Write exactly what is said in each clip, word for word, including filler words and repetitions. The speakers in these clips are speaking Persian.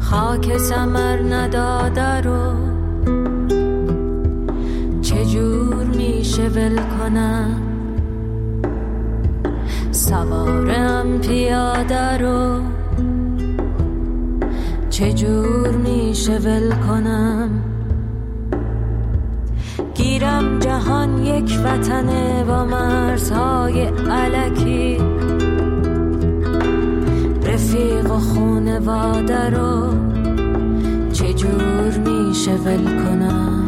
خاک ثمر نداده رو چجور میشه ول کنم؟ سوارم پیاده رو چجور میشه ول کنم؟ گیرم جهان یک وطنه با مرزهای الکی، رفیق و خونواده رو چجور میشه ول کنم؟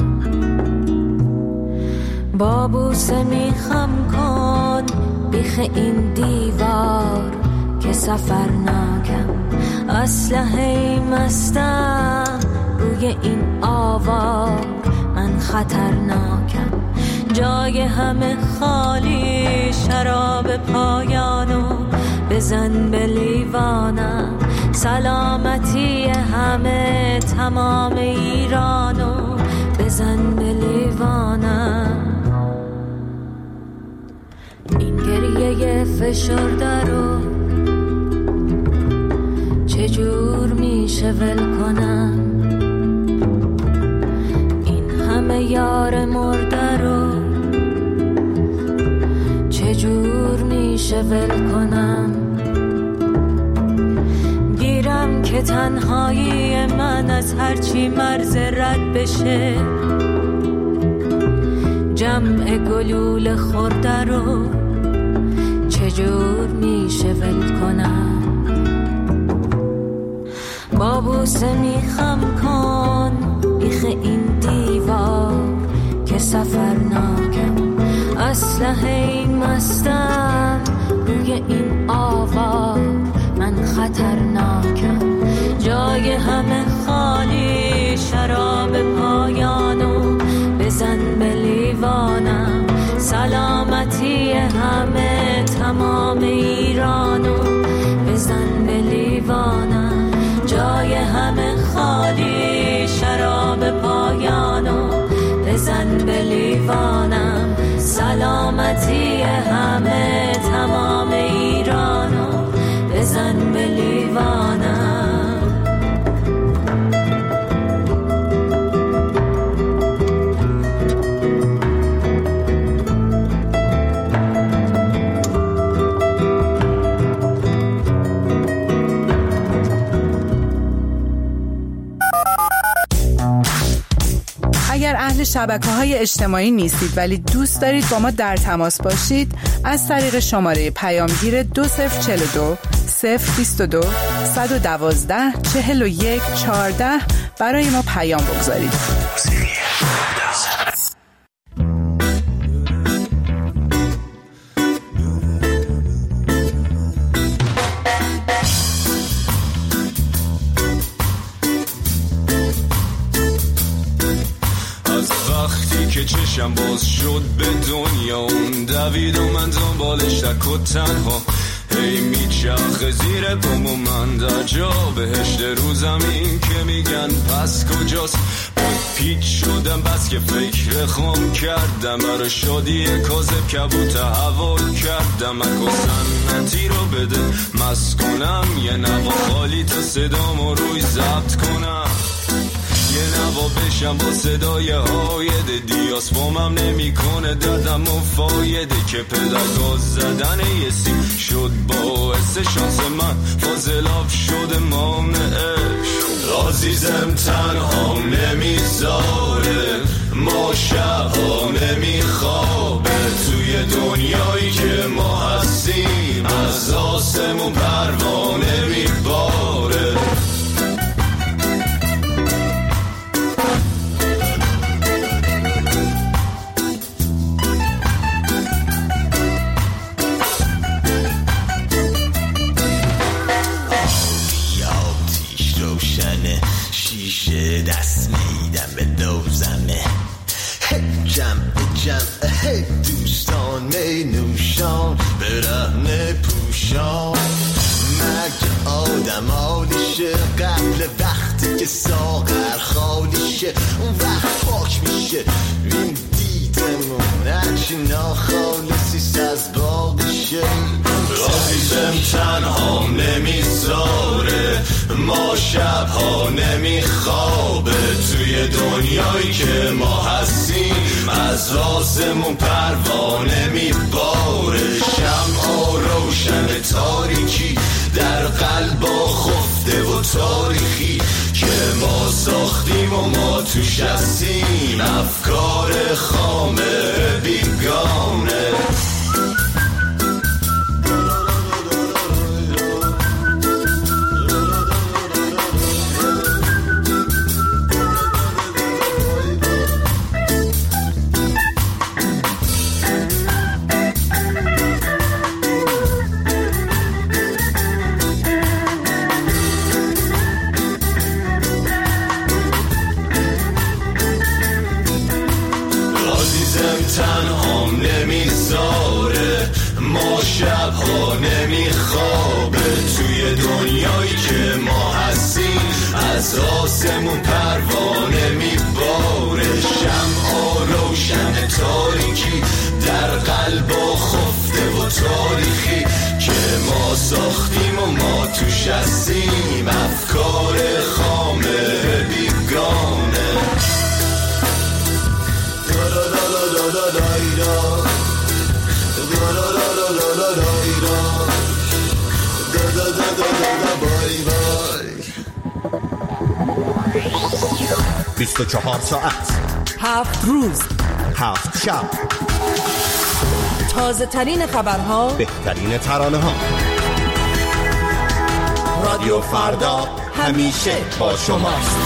با بوسه میخم کن بیخ این دیوار که سفر ناکم، اسلحه مستم روی این آوار، من خطرناکم. جای همه خالی، شراب پایانو بزن به لیوانم. سلامتی همه تمام ایرانو بزن به لیوانم. این گریه فشرده رو چجور میشه ول کنم؟ این همه یار مرده رو چجور میشه ول کنم؟ گیرم که تنهایی من از هرچی مرز رد بشه، جمع گلول خورده رو چجور میشه ول کنم؟ با بوسه میخم کن بیخ این دیوار که سفر ناکم، اسلحه مستم روی این آوار، من خطرناکم. جای همه خالی، شراب پایانو بزن به لیوانم. سلامتی همه تمام ایرانو بزن به لیوانم. جای همه خالی، شراب پایانو بزن به لیوانم. سلامتی همه تمام ایرانو بزن به لیوانم. اگر اهل شبکه‌های اجتماعی نیستید ولی دوست دارید با ما در تماس باشید، از طریق شماره پیامگیر دو صفر چهل و دو صفر بیست و دو صد و دوازده چهل و یک چهارده برای ما پیام بگذارید. که چشم باز شد به دنیا، اون دوید و من دنبالش تک و تنها، هی میچرخه زیر پام و من در جا بهشت رو زمین که میگن پس کجاست. باید پیچ شدم بس که فکر خام کردم، برای شادی کاذب کبوت هوا کردم. اکو سنتی رو بده مست کنم، یه نوا خالی تا صدامو روی ضبط کنم. یه نوا بشم با صدای هایده، دیاس بامم نمی کنه دردم و فایده، که پدرگاز زدن یه سیم شد باعث شانس من فاضلاب شده مانعش. عزیزم تنها نمیذاره، ما شبها نمیخوابه، توی دنیایی که ما هستیم از آسمون پروانه میباره. دست میدم به دوزمه، جمع جمع هی دوستان می نوشان برهنه پوشان. مگه آدم حالیشه قبل وقتی که ساغر خالیشه، اون وقت پاک میشه این دیدمون هرچی ناخالصیست از باقیشه. عزیزم تنها نمیذاره، ما شبها نمیخوابه توی دنیایی که ما هستیم از رازمون پروانه میباره شمعا روشن تاریکی در قلبا خفته و تاریخی که ما ساختیم و ما توش هستیم افکار خامه بیگانه تنهام نمیذاره ما شبها نمیخوابه توی دنیایی که ما هستیم از آسمون پروانه میباره شمعا روشن تاریکی در قلبا خفته و تاریخی که ما ساختیم و ما توش هستیم افکار خامه بیگانه بیست و چهار ساعت هفت روز هفت شب تازه ترین خبرها بهترین ترانه ها رادیو فردا همیشه با شماست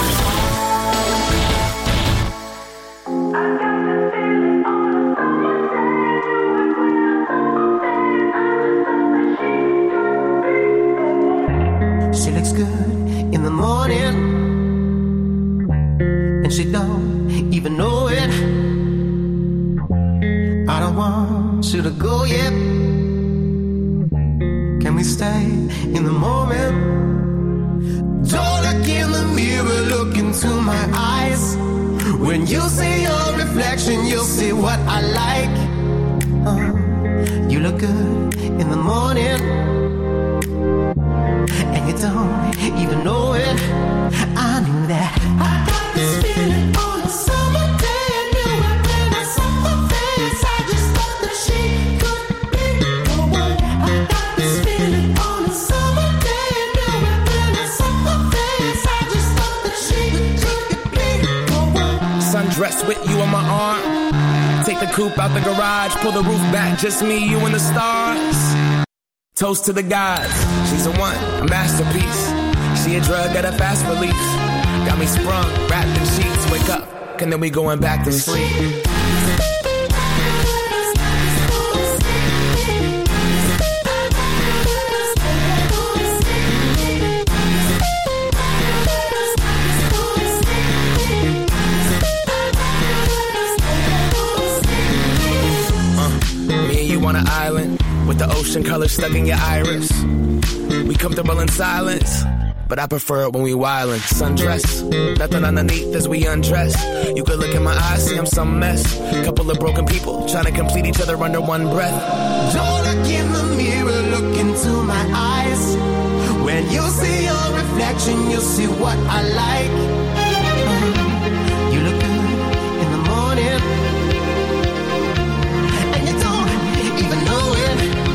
She looks good in the morning and she don't even know it. I don't want you to go yet. Can we stay in the moment? Don't look in the mirror, look into my eyes. When you see your reflection, you'll see what I like. uh, You look good in the morning and you don't even know it. I knew that. I got this feeling on a summer day. I knew it when I saw her face. I just thought that she could be the one. I got this feeling on a summer day. I knew it when I saw her face. I just thought that she could be the one. Sundress with you on my arm. Take the coupe out the garage. Pull the roof back. Just me, you and the stars. Toast to the gods. She's a one, a masterpiece. She a drug at a fast release. Got me sprung, wrapped in sheets. Wake up, and then we going back to sleep. Uh, me and you on an island with the ocean color stuck in your iris. We comfortable in silence, but I prefer it when we wildin'. Sundress, nothing underneath as we undress. You could look in my eyes, see I'm some mess. Couple of broken people trying to complete each other under one breath. Don't look in the mirror, look into my eyes. When you see your reflection, you'll see what I like. uh, You look good in the morning and you don't even know it.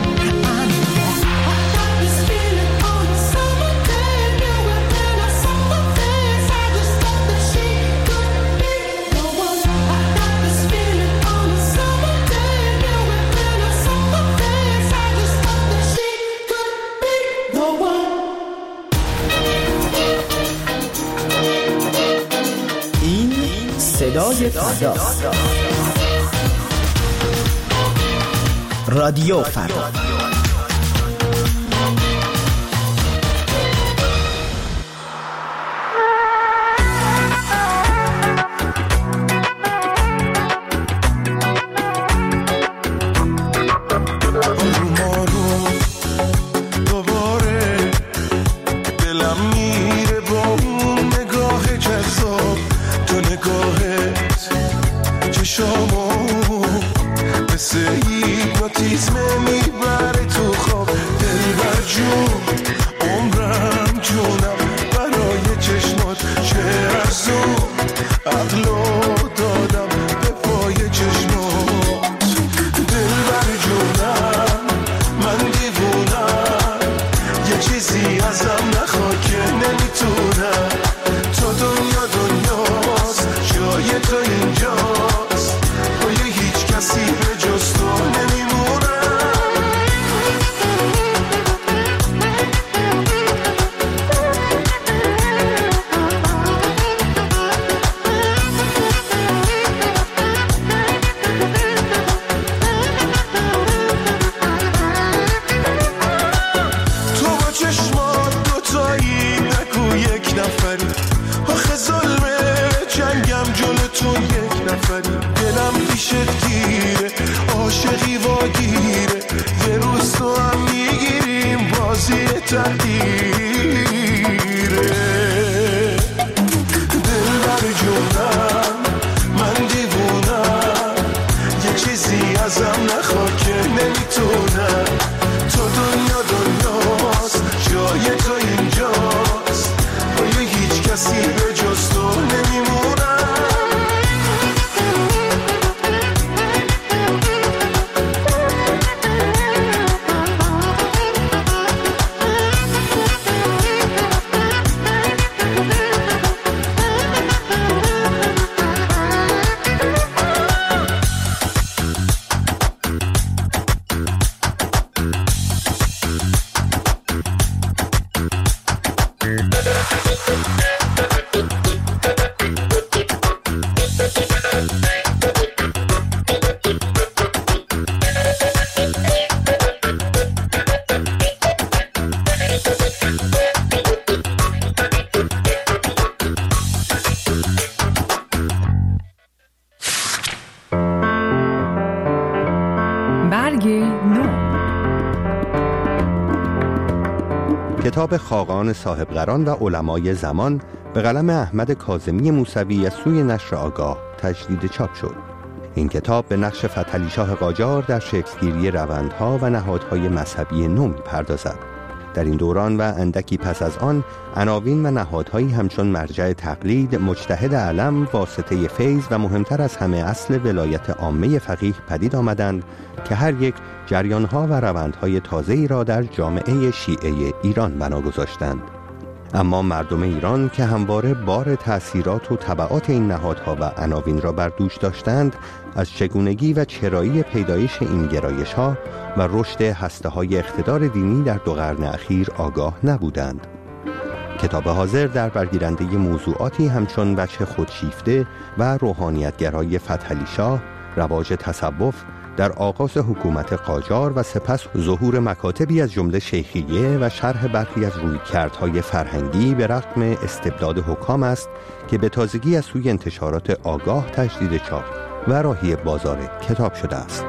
صدای فردا رادیو فردا شما مثل هیپنوتیزم میبرد عقلو دادم به پای چشمات. دل بر جونم من دیوونم، یه چیزی ازم نخوا که نمیتونم. تو دنیا دنیاست، جای تو اینجاست، پای هیچ کسی به جز تو نمیمونم. دلم پیشت گیره، عاشقی واگیره، یه روز تو هم میگیریم بازی تقدیره. دل بر جونم من دیوونم، یه چیزی ازم نخوا که نمیتونم. تو دنیا دنیاست، جای تو اینجاست، پای هیچ کسی به جز تو نمیمونم. کتاب خاقان صاحبقران و علمای زمان به قلم احمد کاظمی موسوی از سوی نشر آگاه تجدید چاپ شد. این کتاب به نقش فتحعلی شاه قاجار در شکل‌گیری روندها و نهادهای مذهبی نو می‌پردازد. در این دوران و اندکی پس از آن عناوین و نهادهایی همچون مرجع تقلید، مجتهد علم، واسطه فیض و مهمتر از همه اصل ولایت عامه فقیه پدید آمدند که هر یک جریانها و روندهای تازه‌ای را در جامعه شیعه ایران بنا گذاشتند. اما مردم ایران که همواره بار تأثیرات و تبعات این نهادها و عناوین را بر دوش داشتند، از چگونگی و چرایی پیدایش این گرایش‌ها و رشد هسته‌های اقتدار دینی در دو قرن اخیر آگاه نبودند. کتاب حاضر در برگیرنده موضوعاتی همچون وجه خودشیفته و روحانیتگرای فتحعلی شاه، رواج تصوف در آغاز حکومت قاجار و سپس ظهور مکاتبی از جمله شیخیه و شرح برخی از رویکردهای فرهنگی به رغم استبداد حکام است که به تازگی از سوی انتشارات آگاه تجدید چاپ و راهی بازار کتاب شده است.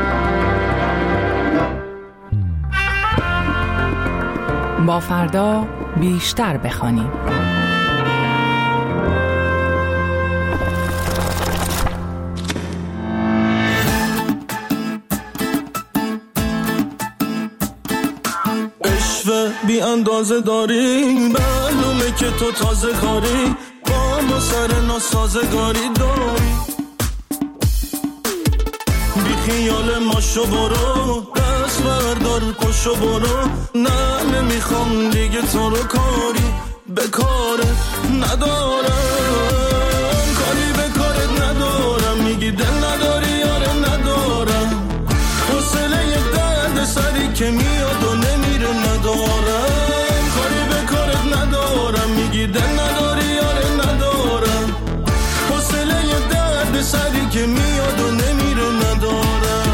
با فردا بیشتر بخوانیم. بی اندازه داری معلومه که تو تازه کاری، با ما سر ناسازگاری داری. بی خیال ماشو برو، دست بردار پشو برو، نه نمیخوام دیگه تو رو کاری به کارت ندارم، کاری به کارت ندارم. میگی دل نداری یاره ندارم، حوصله یه درد سری که میاد و نمیره ندارم، کاری به کارت ندارم. میگی دل نداری یاره ندارم، حوصله یه درد سری که میاد و نمیره ندارم.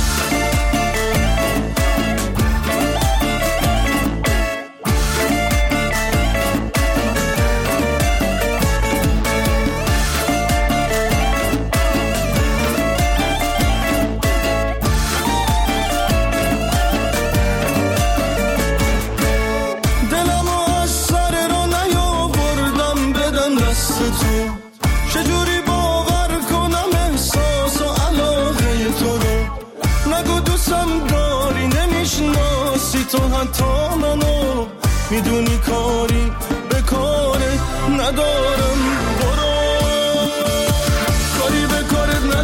چجوری باور کنم احساس و علاقه تو رو؟ نگو دوستم داری نمیشناسی تو حتی منو، میدونی کاری به کارت ندارم. برو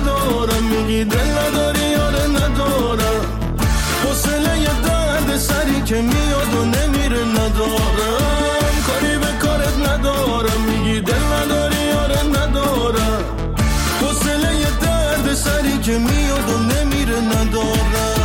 ندارم، میگی دل نداری یاره ندارم، حوصله یه درد سری که میاد و نمیره ندارم، کاری به کارت ندارم، میگی دل نداری یاره ندارم، حوصله یه درد سری که میاد و نمیره ندارم.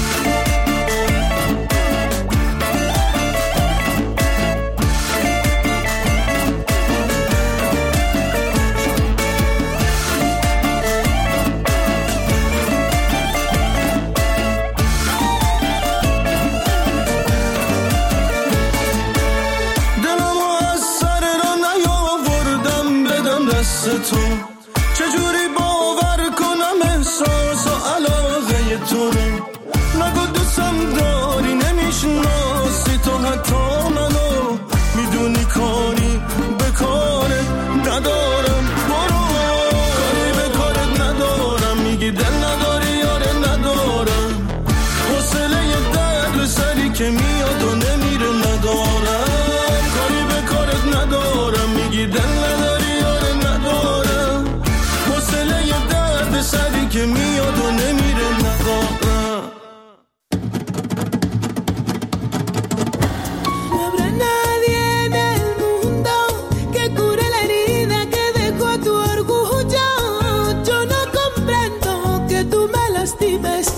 تو چجوری باور کنم احساس و علاقه تو رو، نگو دوستم داری نمیشناسی تو حتی منو، میدونی کاری به کارت ندارم، برو کاری به کارت ندارم، میگی دل نداری یاره ندارم، حوصله یه درد سری که میاد و نمیره ندارم، کاری به کارت ندارم، میگی دل نداری سری که میاد و نمیره ندارم. No habrá nadie en el mundo que cure la herida que dejó a tu orgullo. Yo no comprendo que tú me lastimes.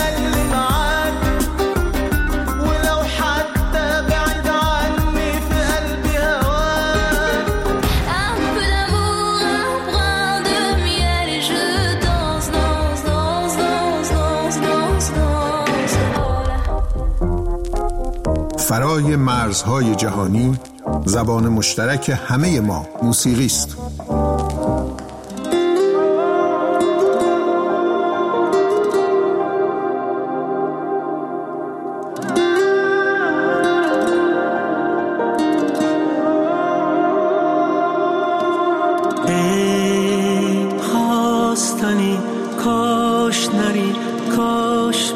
ولو حتى بعيد عني في قلبي هواك. Un peu d'amour, un brin de miel et je فرای مرزهای جهانی، زبان مشترک همه ما موسیقی است. ای خواستنی کاش نری، کاش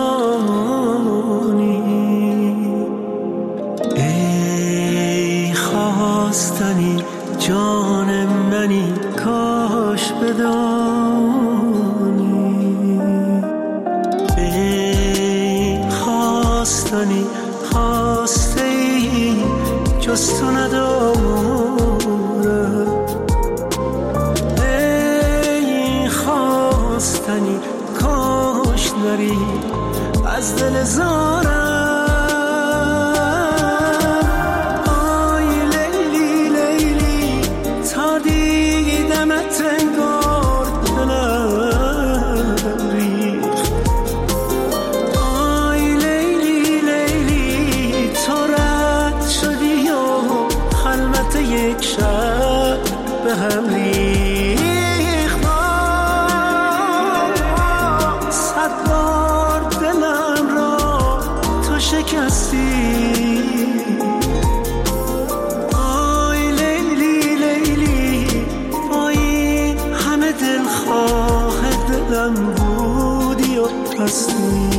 بمانی، ای خواستنی جان منی، کاش بدانی، ای خواستنی خواسته ای جز تو ندارم، ای خواستنی کاش نری از دل زارم، آی لیلی لیلی تا دیدمت انگار دلم ریخت، آی لیلی لیلی تو رد شدی و خلوت یک شب به هم ریخت، صد بار دلم را تو شکستی، آی لیلی لیلی با این همه دلخواه دلم بودی و هستی.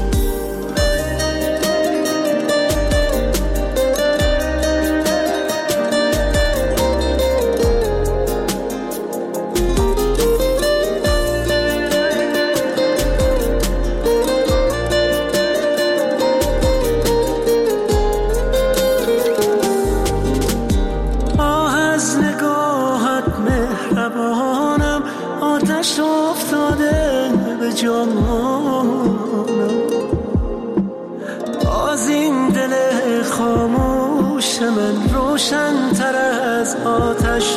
باز این دل خاموش من روشن تر از آتش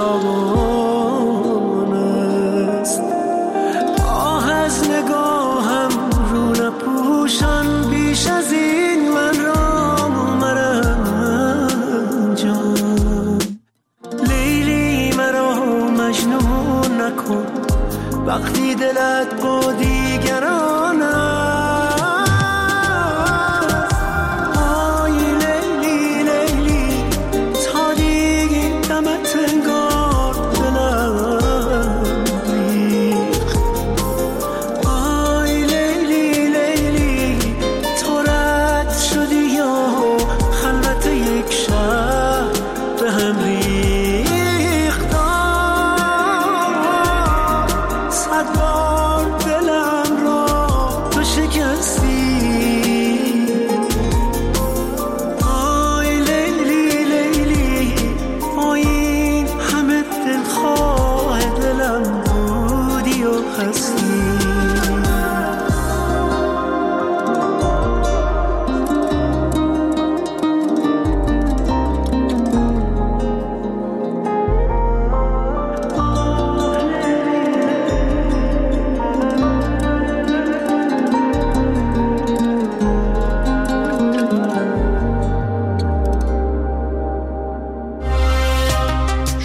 بشابان است، آه از نگاهم رو نپوشان بیش از این من را مرنجان، لیلی مرا مجنون نکن وقتی دلت با دیگران است، آی لیلی لیلی تا دیدمت انگار دلم ریخت، آی لیلی لیلی تو رد شدی و خلوت یک شب به هم ریخت، صد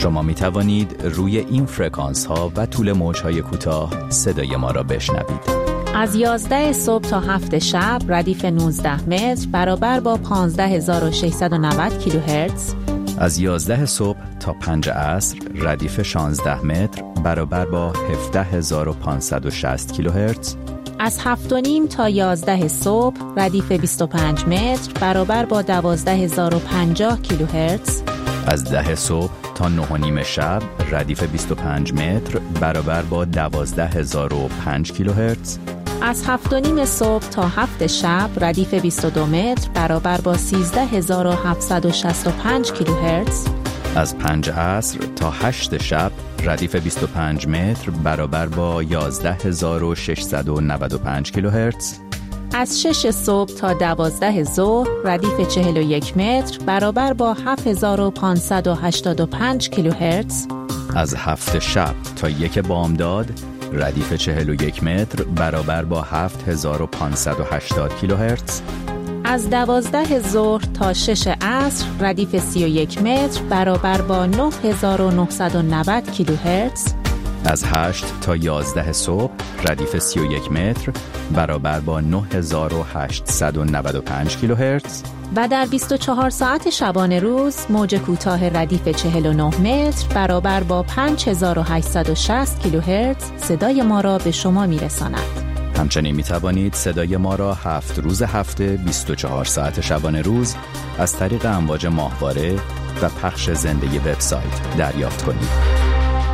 شما می توانید روی این فرکانس ها و طول موج های کوتاه صدای ما را بشنوید. از یازده صبح تا هفت شب ردیف نوزده متر برابر با پانزده هزار و ششصد و نود کیلوهرتز. از یازده صبح تا پنج عصر ردیف شانزده متر برابر با هفده هزار و پانصد و شصت کیلوهرتز. از هفت و نیم تا یازده صبح ردیف بیست و پنج متر برابر با دوازده هزار و پنجاه کیلوهرتز. از ده صبح تا نه و نیم شب ردیف بیست و پنج متر برابر با دوازده هزار و پنج کیلوهرتز. از هفت و نیم صبح تا هفت شب ردیف بیست و دو متر برابر با سیزده هزار و هفتصد و شصت و پنج کیلوهرتز. از پنج عصر تا هشت شب ردیف بیست و پنج متر برابر با یازده هزار و ششصد و نود و پنج کیلوهرتز. از شش صبح تا دوازده ظهر ردیف چهل و یک متر برابر با هفت هزار و پانصد و هشتاد و پنج کیلوهرتز. از هفت شب تا یک بامداد ردیف چهل و یک متر برابر با هفت هزار و پانصد و هشتاد کیلوهرتز. از دوازده ظهر تا شش عصر ردیف سی و یک متر برابر با نه هزار و نهصد و نود کیلوهرتز. از هشت تا یازده صبح ردیف سی و یک متر برابر با نه هزار و هشتصد و نود و پنج کیلوهرتز. و در بیست و چهار ساعت شبانه روز موج کوتاه ردیف چهل و نه متر برابر با پنج هزار و هشتصد و شصت کیلوهرتز صدای ما را به شما میرساند. همچنین می توانید صدای ما را هفت روز هفته بیست و چهار ساعت شبانه روز از طریق امواج ماهواره و پخش زنده وبسایت دریافت کنید.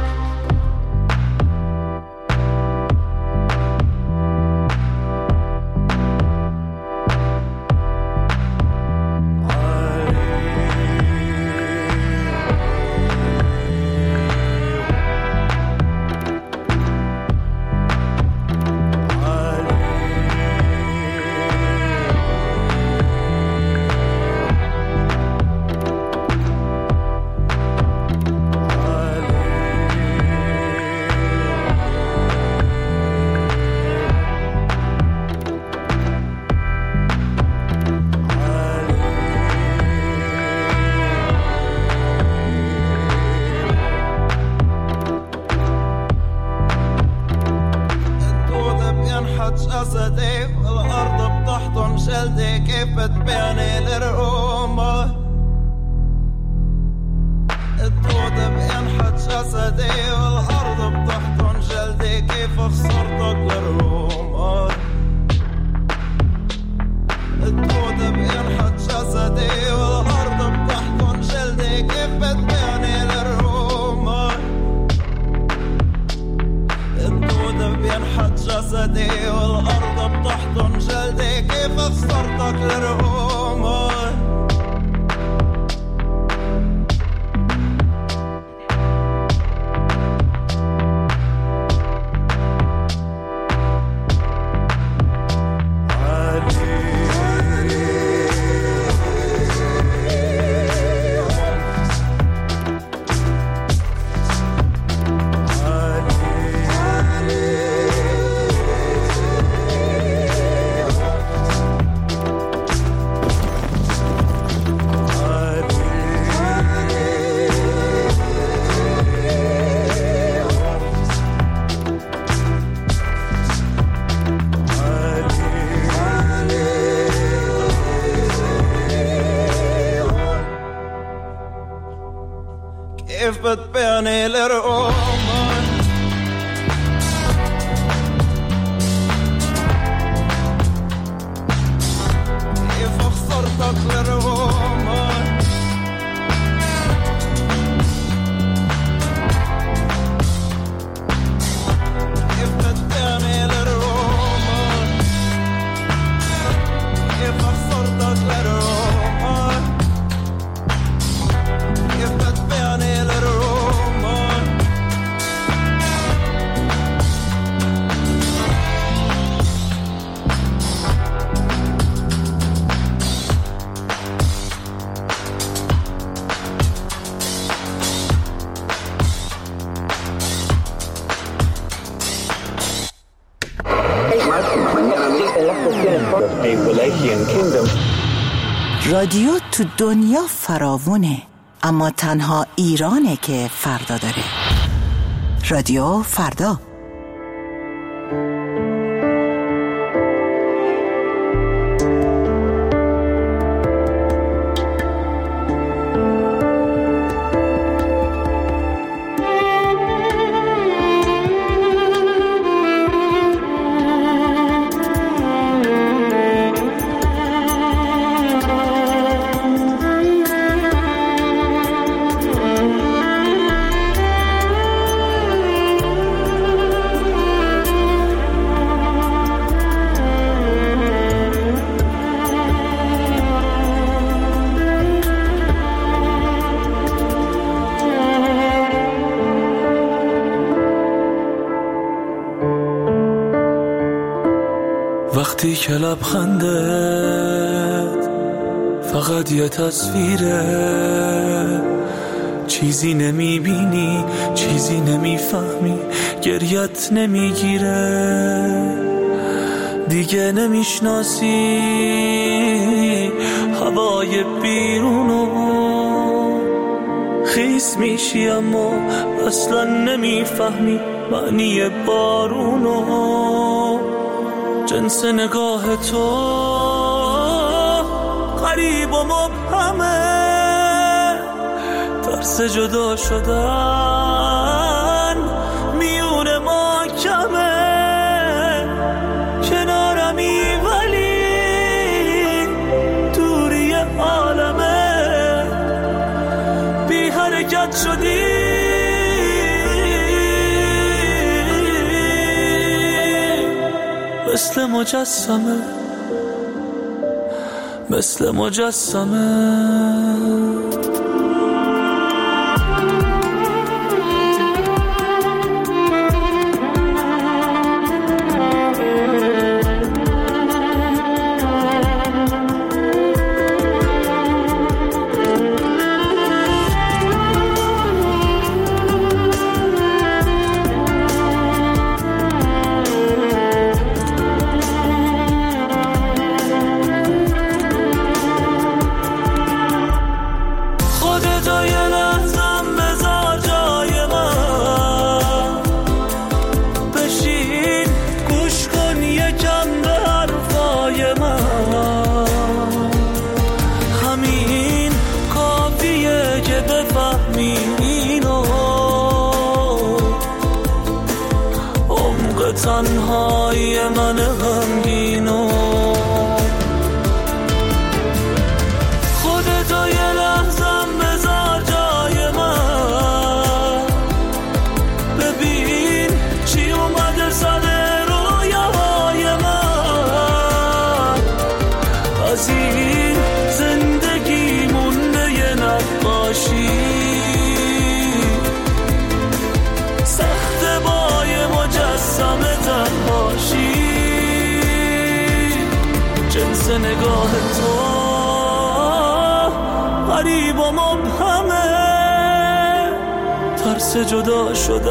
جسدي والأرض بتحضن جلدي كيف تبيعني للرقومة الدود بينحت جسدي والأرض بتحضن جلدي كيف خسرتك للرقومة الدود بينحت جسدي والأرض بتحضن جلدي كيف تبيعني للرقومة الدود بينحت جسدي والأرض بتحضن جلدي كيف خسرتك للرقومة كيف بتبيعني للرقومة كيف خسرتك للرقومة كيف بتبيعني للرقومة كيف خسرتك للرقومة كيف بتبيعني للرقومة رادیو تو دنیا فراوونه، اما تنها ایرانه که فردا داره. رادیو فردا. وقتی که لبخندت فقط یه تصویره، چیزی نمیبینی، چیزی نمیفهمی، گریت نمیگیره، دیگه نمیشناسی هوای بیرونو، خیس میشی اما اصلا نمیفهمی معنی بارونو، جنس نگاه تو غریب و مبهمه، ترس جدا شدن میون ما کمه، کنارمی ولی دوری عالمه، بی حرکت شدی مثل مجسمه، مثل مجسمه. تنهایی من غمگینو، خودتو یه لحظم بذار جای من، ببین چی اومده سر رویاهای من، از این زندگی مونده یه نقاشی، سخت بای مجسمه تنهاشی، جنس نگاه تو غریب و مبهمه، ترس جدا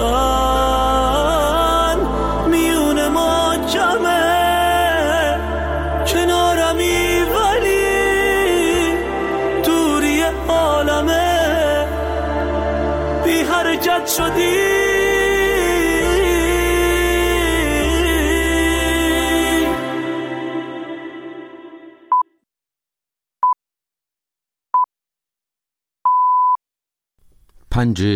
شدن میون ما کمه، کنارمی ولی دوری عالمه، بی حرکت شدی پنج